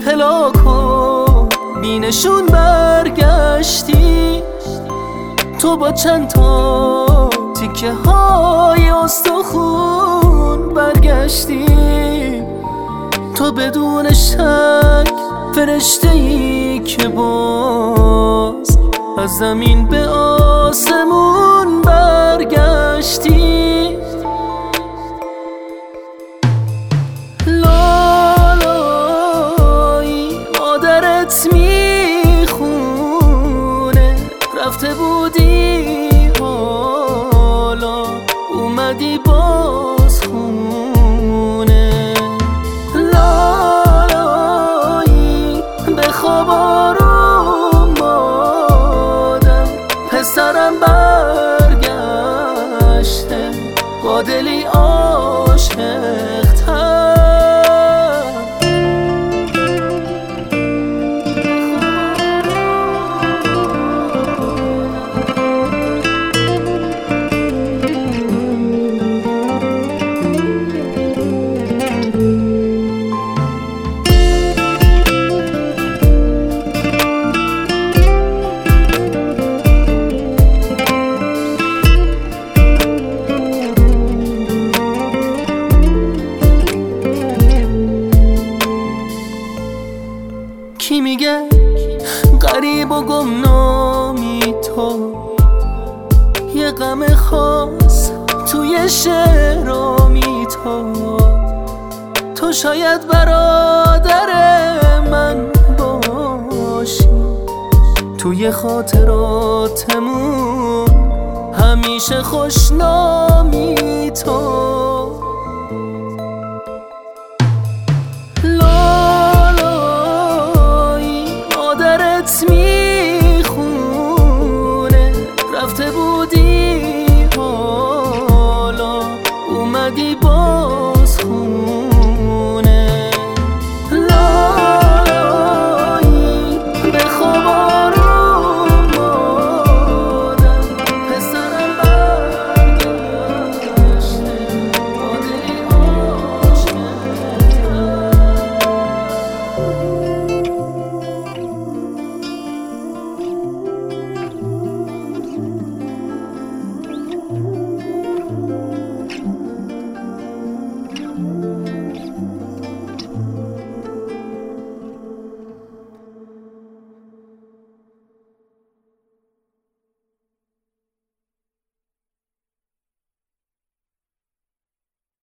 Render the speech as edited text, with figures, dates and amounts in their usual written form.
پلاکو بینشون برگشتی، تو با چند تا تیکه های استخون برگشتی، تو بدون شک فرشته‌ای که باز از زمین به آسمون برگشتی. لالایی مادرت میخونه رفته بودی حالا اومدی باز خونه. لالایی به خواب آروم مادم پسرم برگشته با دلی عاشق‌تر. کی میگه غریب و گمنامی تو، یه غم خاص توی شعرامی تو شاید برادر من باشی، توی خاطراتمون همیشه خوشنامی تو. میخونه رفته بودی حالا اومدی باز خونه. لالایی به خواب آروم مادم پسرم برگشته با دلی عاشق‌تر.